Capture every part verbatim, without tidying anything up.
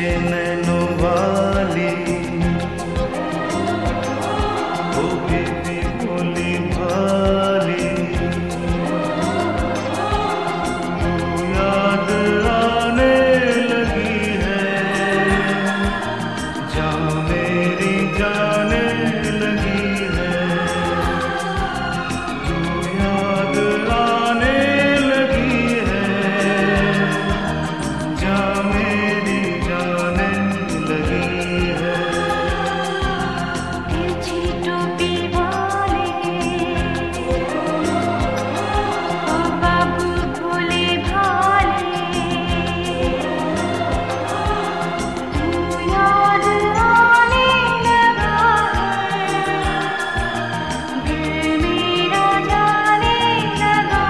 नैनों वाली, ओ बीबी भोली भाली, तू याद आने लगी है, जान मेरी जाने लगी है, तू याद आने लगी है, जान मेरी जाने लगी है। तिरछी टोपी वाले, ओ बाबू भोले भाले, तू याद आने लगा है, दिल मेरा जाने लगा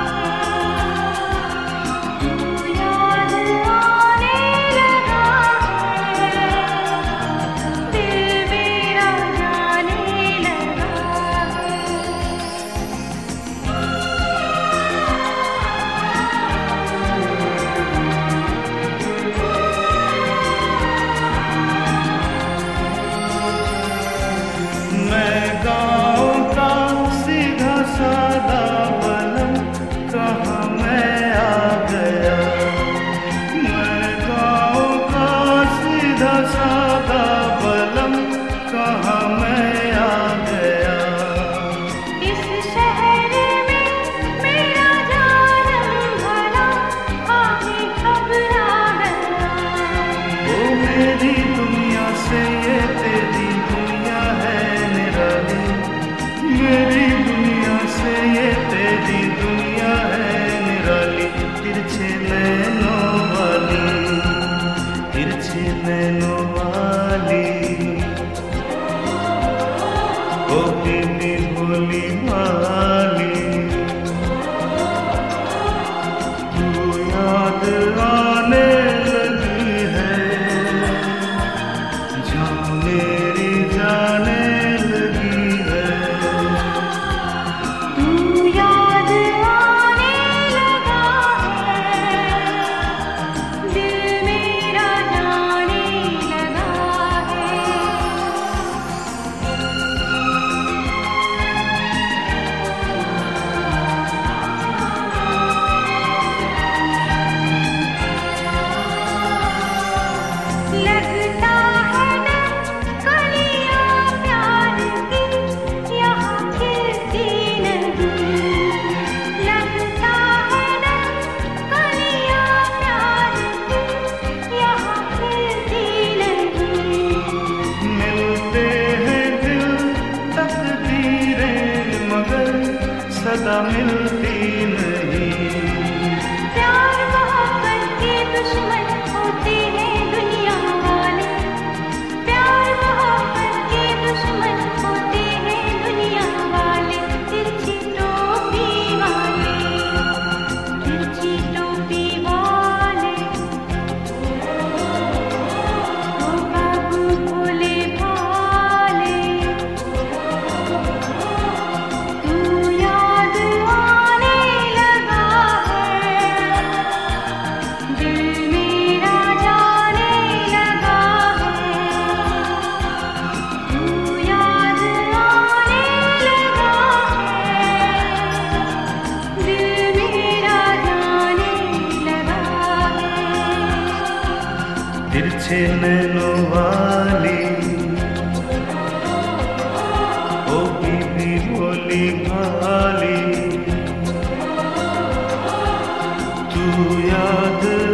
है, तू याद आने लगा है, दिल मेरा जाने लगा मैं गाँव का सीधा सादा बलम, कहाँ मैं आ गया, मैं गाँव का सीधा सादा बलम, कहाँ मैं आ गया। इस शहर में मेरा जानम भला आगे घबरा गया। ओ मेरी दुनिया से ये तेरी दुनिया है निराली, मेरी दुनिया से ये तेरी दुनिया है निराली। तिरछे नैनों वाली, तिरछे नैनों वाली, ओ बीबी भोली भाली, तू याद आने लगी है, जान मेरी जाने लगी है। तू याद आने लगा है, दिल मेरा जाने लगा है। लगता है ना कलियां प्यार की यहाँ खिलती नहीं, लगता है ना कलियां प्यार की यहाँ खिलती नहीं। मिलते हैं दिल तकदीरें मगर सदा मिलती नहीं। प्यार मोहब्बत के दुश्मन होते हैं दुनिया वाले, प्यार मोहब्बत के दुश्मन होते हैं दुनिया वाले। तिरछी टोपी वाले, तिरछी टोपी वाले, ओ बाबू भोले भाले, तू याद आने लगा है, दिल मेरा जाने लगा है, तू याद आने लगा है, दिल मेरा जाने लगा है। तिरछे नैनों वाली, ओ बीबी भोली भाली, तू याद